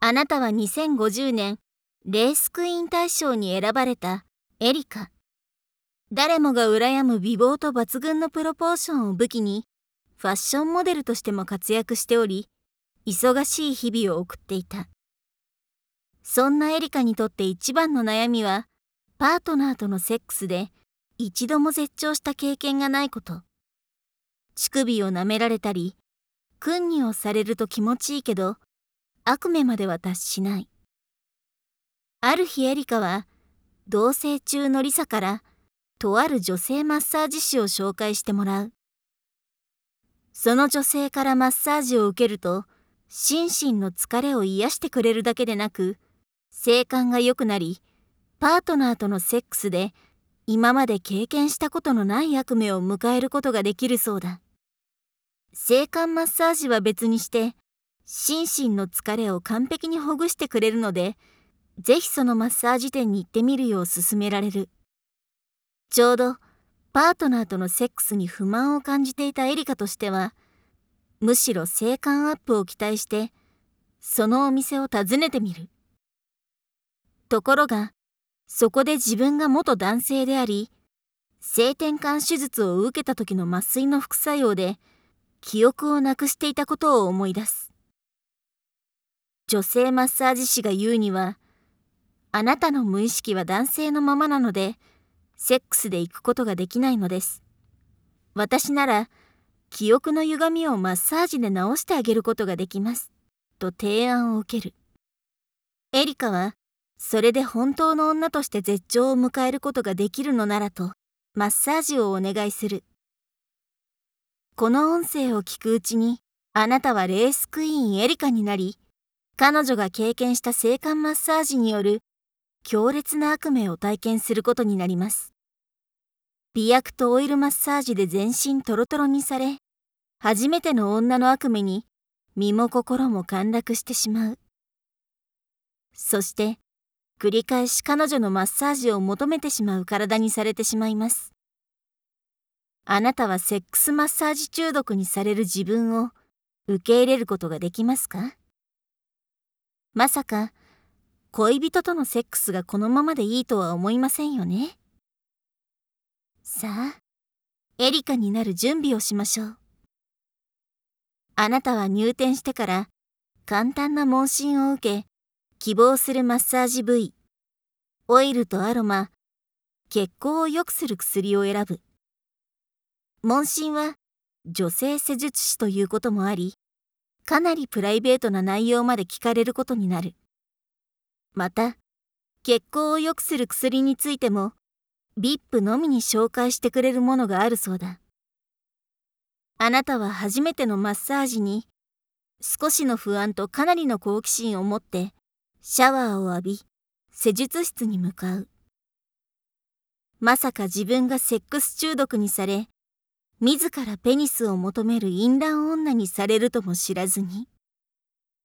あなたは2050年レースクイーン大賞に選ばれたエリカ。誰もが羨む美貌と抜群のプロポーションを武器にファッションモデルとしても活躍しており、忙しい日々を送っていた。そんなエリカにとって一番の悩みは、パートナーとのセックスで一度も絶頂した経験がないこと。乳首を舐められたり、訓にをされると気持ちいいけど、悪夢までは達しない。ある日エリカは、同棲中のリサから、とある女性マッサージ師を紹介してもらう。その女性からマッサージを受けると、心身の疲れを癒してくれるだけでなく、性感が良くなり、パートナーとのセックスで今まで経験したことのない悪夢を迎えることができるそうだ。性感マッサージは別にして、心身の疲れを完璧にほぐしてくれるので、ぜひそのマッサージ店に行ってみるよう勧められる。ちょうどパートナーとのセックスに不満を感じていたエリカとしては、むしろ性感アップを期待して、そのお店を訪ねてみる。ところが、そこで自分が元男性であり、性転換手術を受けた時の麻酔の副作用で、記憶をなくしていたことを思い出す。女性マッサージ師が言うには、あなたの無意識は男性のままなので、セックスで行くことができないのです。私なら、記憶の歪みをマッサージで直してあげることができます。と提案を受ける。エリカは、それで本当の女として絶頂を迎えることができるのならと、マッサージをお願いする。この音声を聞くうちに、あなたはレースクイーンエリカになり、彼女が経験した性感マッサージによる強烈な悪夢を体験することになります。美薬とオイルマッサージで全身トロトロにされ、初めての女の悪夢に身も心も陥落してしまう。そして、繰り返し彼女のマッサージを求めてしまう体にされてしまいます。あなたはセックスマッサージ中毒にされる自分を受け入れることができますか？まさか、恋人とのセックスがこのままでいいとは思いませんよね。さあ、エリカになる準備をしましょう。あなたは入店してから簡単な問診を受け、希望するマッサージ部位、オイルとアロマ、血行を良くする薬を選ぶ。問診は女性施術師ということもあり、かなりプライベートな内容まで聞かれることになる。また、血行を良くする薬についても、VIP のみに紹介してくれるものがあるそうだ。あなたは初めてのマッサージに、少しの不安とかなりの好奇心を持って、シャワーを浴び、施術室に向かう。まさか自分がセックス中毒にされ、自らペニスを求める淫乱女にされるとも知らずに。